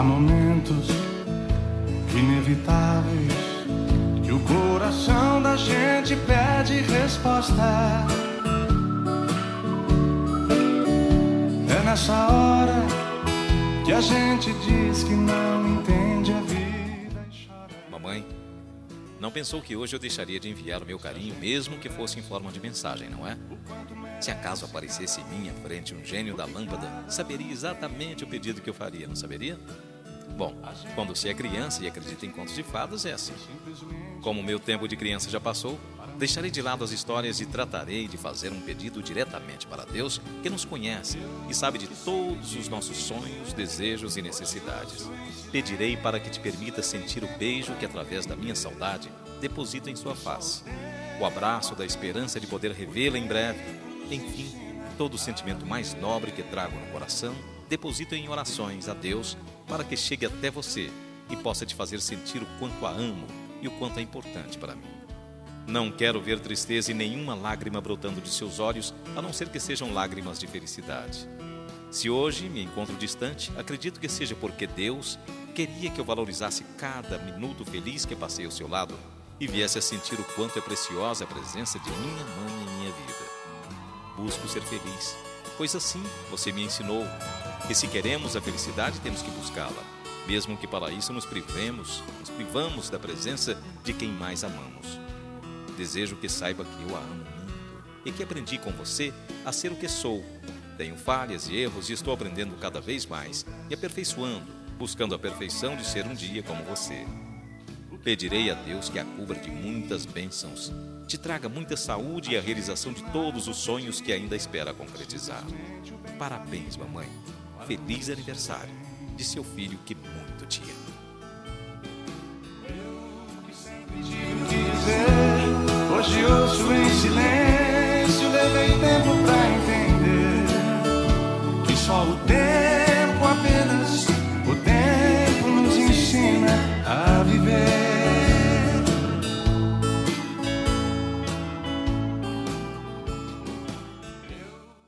momentos inevitáveis que o coração da gente pede resposta. É nessa hora que a gente diz que não entende a vida e chora. Mamãe, não pensou que hoje eu deixaria de enviar o meu carinho, mesmo que fosse em forma de mensagem, não é? Se acaso aparecesse em minha frente um gênio da lâmpada, saberia exatamente o pedido que eu faria, não saberia? Bom, quando você é criança e acredita em contos de fadas, é assim. Como o meu tempo de criança já passou, deixarei de lado as histórias e tratarei de fazer um pedido diretamente para Deus, que nos conhece e sabe de todos os nossos sonhos, desejos e necessidades. Pedirei para que te permita sentir o beijo que, através da minha saudade, deposito em sua face. O abraço da esperança de poder revê-la em breve. Enfim, todo o sentimento mais nobre que trago no coração, deposito em orações a Deus para que chegue até você e possa te fazer sentir o quanto a amo e o quanto é importante para mim. Não quero ver tristeza e nenhuma lágrima brotando de seus olhos, a não ser que sejam lágrimas de felicidade. Se hoje me encontro distante, acredito que seja porque Deus queria que eu valorizasse cada minuto feliz que passei ao seu lado e viesse a sentir o quanto é preciosa a presença de minha mãe em minha vida. Busco ser feliz, pois assim você me ensinou que se queremos a felicidade temos que buscá-la, mesmo que para isso nos privamos da presença de quem mais amamos. Desejo que saiba que eu a amo muito e que aprendi com você a ser o que sou. Tenho falhas e erros e estou aprendendo cada vez mais e aperfeiçoando, buscando a perfeição de ser um dia como você. Pedirei a Deus que a cubra de muitas bênçãos, te traga muita saúde e a realização de todos os sonhos que ainda espera concretizar. Parabéns, mamãe. Feliz aniversário de seu filho que muito te ama. Hoje ouço em silêncio, levei tempo pra entender que só o tempo